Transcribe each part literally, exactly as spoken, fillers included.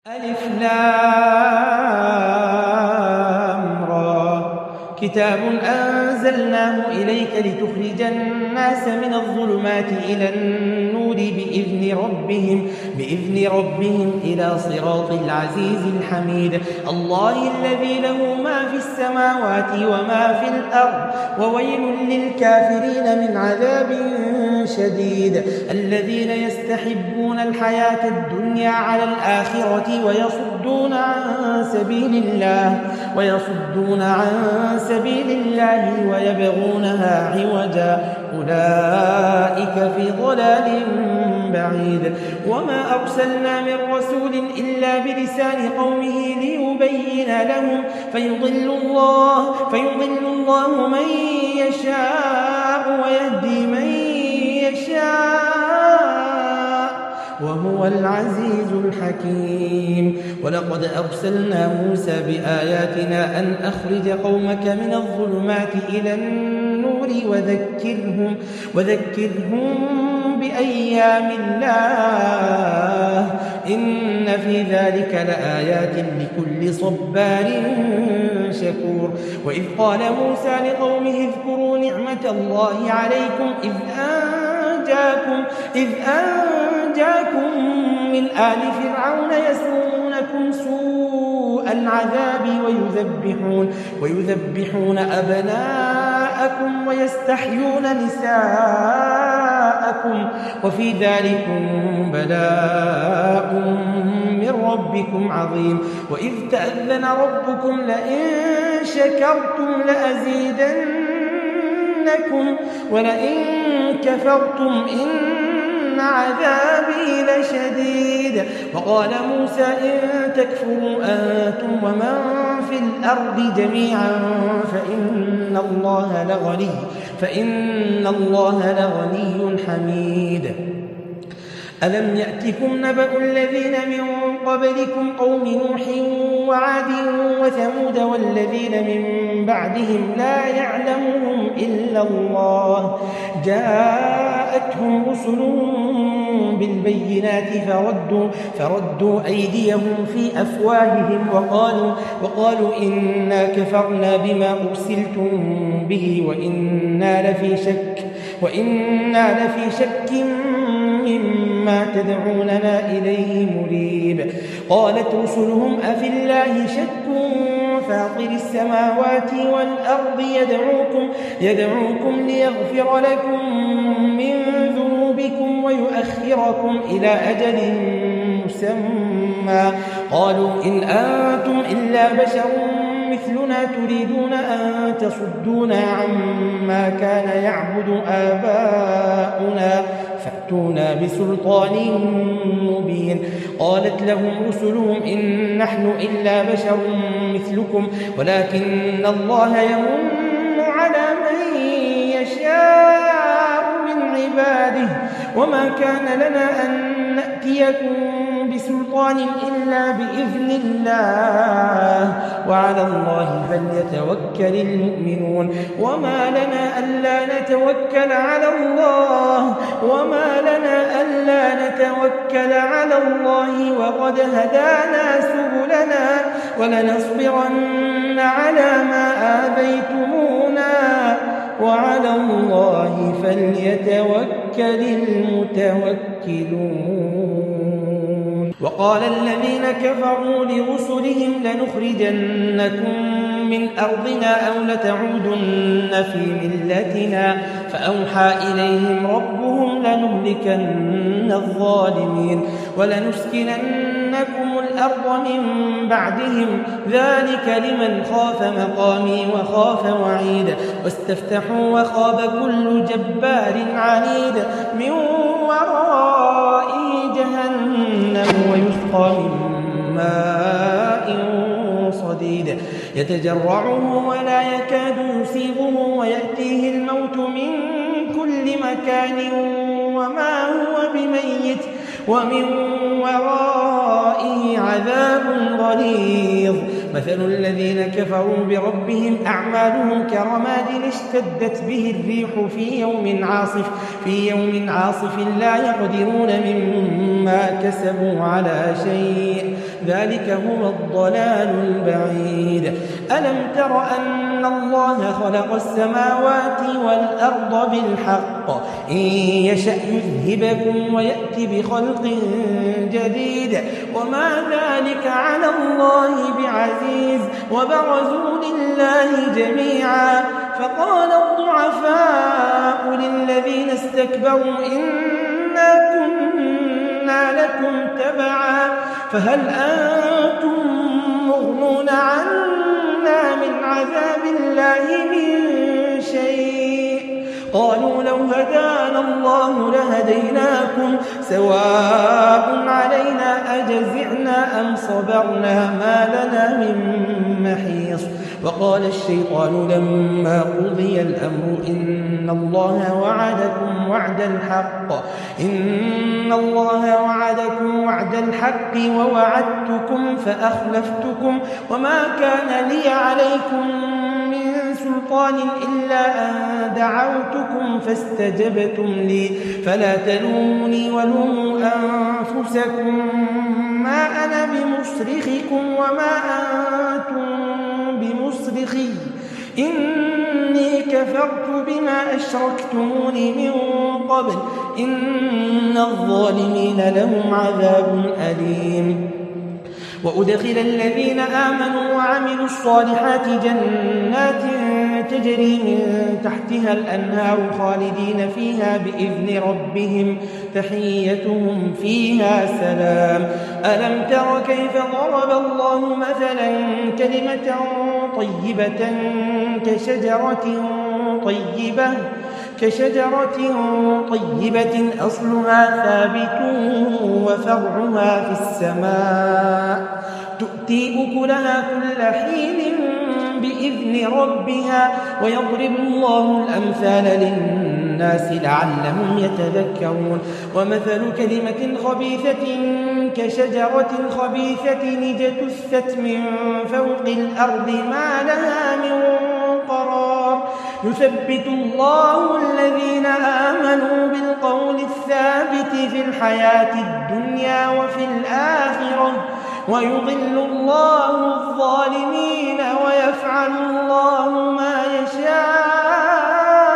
ألف لام را كتاب أنزلناه إليك لتخرج الناس من الظلمات إلى النور بإذن ربهم, بإذن ربهم إلى صراط العزيز الحميد الله الذي له ما في السماوات وما في الأرض وويل للكافرين من عذاب شديد الذين يستحبون الحياة الدنيا على الآخرة ويصدون عن سبيل الله ويصدون عن سبيل الله ويبغونها عوجا أولئك في ضلال بعيد وما أرسلنا من رسول إلا بلسان قومه ليبين لهم فيضل الله, فيضل الله من يشاء ويهدي من يشاء وهو العزيز الحكيم ولقد أرسلنا موسى بآياتنا أن أخرج قومك من الظلمات إلى النور وذكرهم, وذكرهم بأيام الله إن في ذلك لآيات لكل صبار شكور وإذ قال موسى لقومه اذكروا نعمة الله عليكم إذ أنجاكم, إذ أنجاكم من آل فرعون يسومونكم سوء العذاب ويذبحون, ويذبحون أبناءكم ويستحيون نساءكم وفي ذلكم بلاء من ربكم عظيم وإذ تأذن ربكم لئن شكرتم لأزيدنكم ولئن كفرتم إن عذابي لشديد وقال موسى إن تكفروا أنتم ومن في الأرض جميعا فإن الله لغني, فإن الله لغني حميد ألم يأتكم نبأ الذين من قبلكم قوم نوح وعاد وثمود والذين من بعدهم لا يعلمهم إلا الله جاءتهم رسلهم بالبينات فردوا, فردوا أيديهم في أفواههم وقالوا, وقالوا إنا كفرنا بما أرسلتم به وإنا لفي شك, وإنا لفي شك مما تدعوننا إليه مريب قالت رسلهم أفي الله شك فاطر السماوات والأرض يدعوكم, يدعوكم ليغفر لكم من ذنوبكم ويؤخركم إلى أجل مسمى قالوا إن أنتم إلا بشر مثلنا تريدون أن تصدونا عما كان يعبد آباؤنا فأتونا بسلطان مبين قالت لهم رسلهم إن نحن إلا بشر مثلكم ولكن الله يمن على من يشاء من عباده وما كان لنا أن نأتيكم بسلطان إلا بإذن الله وعلى الله فليتوكل المؤمنون وما لنا ألا نتوكل على الله وما لنا ألا نتوكل على الله وقد هدانا سبلنا ولنصبرن على ما آذيتمونا وعلى الله فليتوكل المتوكلون وقال الذين كفروا لرسلهم لنخرجنكم من أرضنا أو لتعودن في ملتنا فأوحى إليهم ربهم لنهلكن الظالمين ولنسكننكم الأرض من بعدهم ذلك لمن خاف مقامي وخاف وعيد واستفتحوا وخاب كل جبار عنيد من ورائه جهنم ويسقى من ماء صديد يتجرعه ولا يكاد يصيبه ويأتيه الموت من كل مكان وما هو بميت ومن ورائه عذاب غليظ مثل الذين كفروا بربهم أعمالهم كرماد اشتدت به الريح في يوم عاصف في يوم عاصف لا يقدرون مما كسبوا على شيء ذلك هو الضلال البعيد. ألم تر أن الله خلق السماوات والأرض بالحق إن يشأ يذهبكم ويأتي بخلق جديد وما ذلك على الله بعزيز. وبرزوا لله جميعا فقال الضعفاء للذين استكبروا إنا كنا لكم تبعا فهل أنتم مغنون عنا من عذاب الله من شيء؟ قالوا لو هدانا الله لهديناكم سواء علينا أجزعنا أم صبرنا ما لنا من محيص. وقال الشيطان لما قضي الأمر إن الله وعدكم وعد الحق إن الله وعدكم وعد الحق ووعدتكم فأخلفتكم وما كان لي عليكم من سلطان إلا أن دعوتكم فاستجبتم لي فلا تلوموني ولوموا أنفسكم ما أنا بمصرخكم وما أنتم بمصرخي إني كفرت بما أشركتمون من قبل إن الظالمين لهم عذاب أليم. وأدخل الذين آمنوا وعملوا الصالحات جنات تجري من تحتها الأنهار خالدين فيها بإذن ربهم تحيتهم فيها سلام. ألم تر كيف ضرب الله مثلا كلمة طيبة كشجرة طيبة كشجرة طيبة أصلها ثابت وفرعها في السماء تؤتي أكلها كل حين بإذن ربها ويضرب الله الأمثال للناس لعلهم يتذكرون. ومثل كلمة خبيثة كشجرة خبيثة اجتثت من فوق الأرض ما لها من قرار يثبت الله الذين آمنوا بالقول الثابت في الحياة الدنيا وفي الآخرة ويضل الله الظالمين ويفعل الله ما يشاء.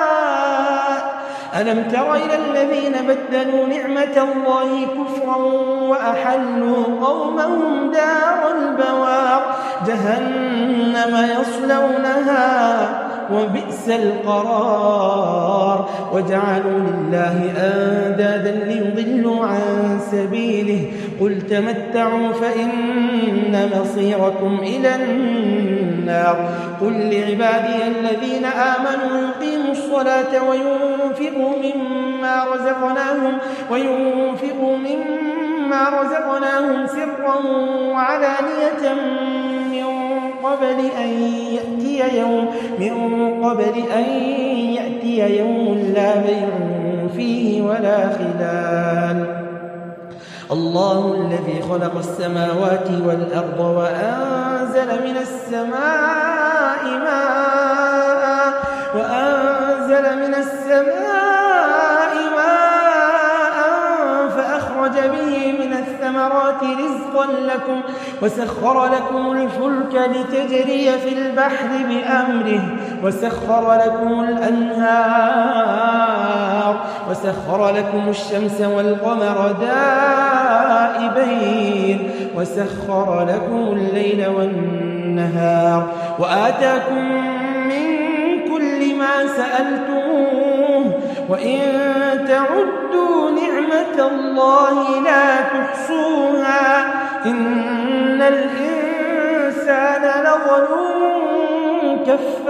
ألم تر إلى الذين بدلوا نعمة الله كفرا وأحلوا قومهم دار البوار جهنم يصلونها وبئس القرار وجعلوا لله أندادا ليضلوا عن سبيله قل تمتعوا فإن مصيركم إلى النار. قل لعبادي الذين آمنوا يقيموا الصلاة وينفقوا مما رزقناهم وينفقوا مما رزقناهم سرا وعلانية من قبل أن يأتي يوم من قبل أن يأتي يوم لا بيع فيه ولا خلال. الله الذي خلق السماوات والأرض وأنزل من السماء ماء وأنزل من السماء ماء فأخرج به من الثمرات رزقا لكم وسخر لكم الفلك لتجري في البحر بأمره وسخر لكم الأنهار وسخر لكم الشمس والقمر دائبين وسخر لكم الليل والنهار وآتاكم من كل ما سألتموه وإن تعدوا نعمة الله لا تحصوها إن الإنسان لظلوم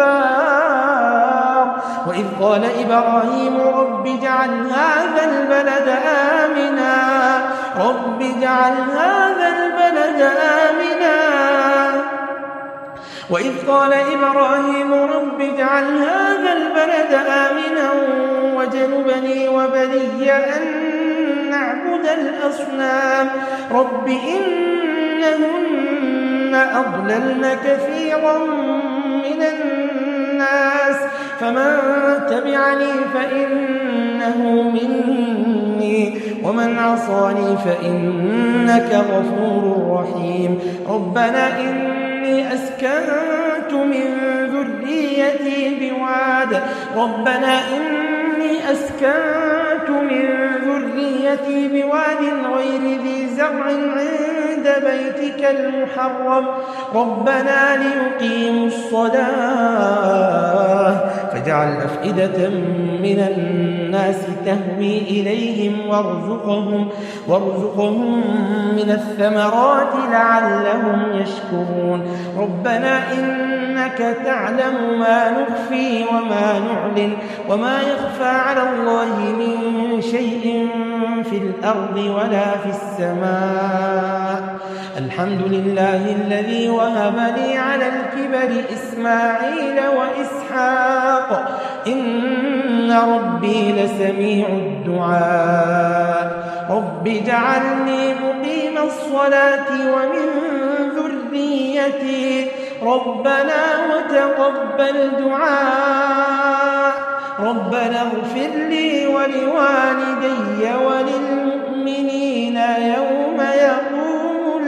كفار. وإذ قال إبراهيم رب اجعل هذا البلد آمنا رب اجعل هذا البلد آمنا وإذ قال إبراهيم رب اجعل هذا البلد آمنا وجنبني وبني أن نعبد الأصنام رب إنهن أضللن كثيرا من الناس الناس فمن تبعني فإنه مني ومن عصاني فإنك غفور رحيم ربنا إني أسكنت من ذريتي بواد ربنا إني أسكنت من ذريتي بواد غير ذي زرع عند بيتك المحرم ربنا ليقيموا الصلاة فاجعل أفئدة من الناس تهوي إليهم وارزقهم, وارزقهم من الثمرات لعلهم يشكرون ربنا إنك تعلم ما نخفي وما نعلن وما يخفى على الله من شيء في الأرض ولا في السماء الحمد لله الذي وهب لي على الكبر إسماعيل وإسحاق إن ربي لسميع الدعاء رب اجعلني مقيم الصلاة ومن ذريتي ربنا وتقبل دعاء ربنا اغفر لي ولوالدي وللمؤمنين يوم يقوم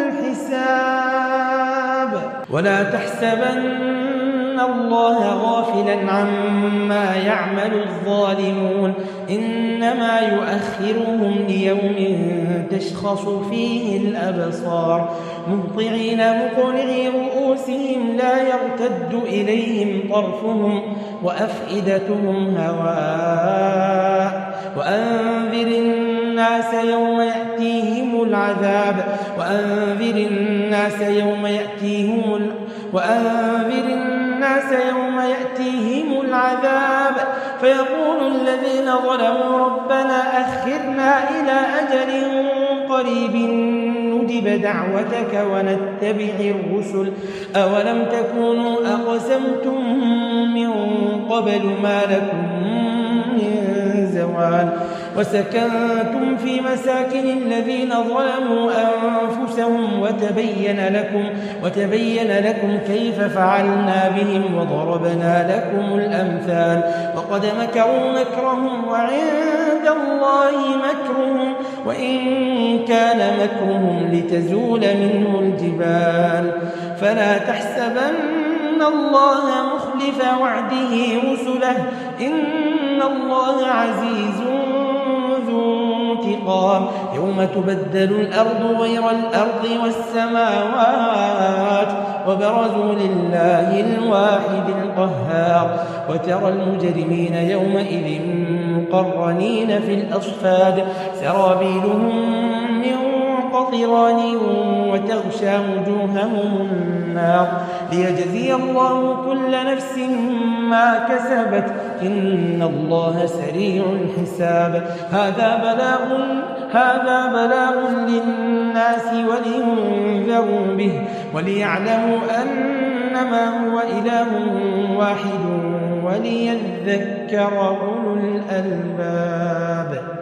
الحساب ولا تحسبن الله غافلا عما يعمل الظالمون إنما يؤخرهم ليوم تشخص فيه الأبصار مهطعين مقنعي رؤوسهم لا يرتد إليهم طرفهم وأفئدتهم هواء وأنذر الناس يوم يأتيهم العذاب وأنذر الناس يوم يأتيهم ال... وأنذر الناس يوم يأتيهم العذاب فيقول الذين ظلموا ربنا أخرنا إلى أجل قريب نجب دعوتك ونتبع الرسل أولم تكونوا أقسمتم من قبل ما لكم من زوال وسكنتم في مساكن الذين ظلموا أنفسهم وتبين لكم, وتبين لكم كيف فعلنا بهم وضربنا لكم الأمثال وقد مكروا مكرهم وعند الله مكرهم وإن كان مكرهم لتزول منه الجبال فلا تحسبن الله مخلف وعده رسله إن الله عزيز ذو انتقام يوم تبدل الأرض غير الأرض والسماوات وبرزوا لله الواحد القهار وترى المجرمين يومئذ مقرنين في الأصفاد سرابيلهم من قطران وتغشى وجوههم النار ليجزي الله كل نفس ما كسبت إن الله سريع الحساب هذا بلاغ هذا بلاغ للناس ولينذروا به وليعلموا أنما هو إله واحد وليذكر أولو الألباب.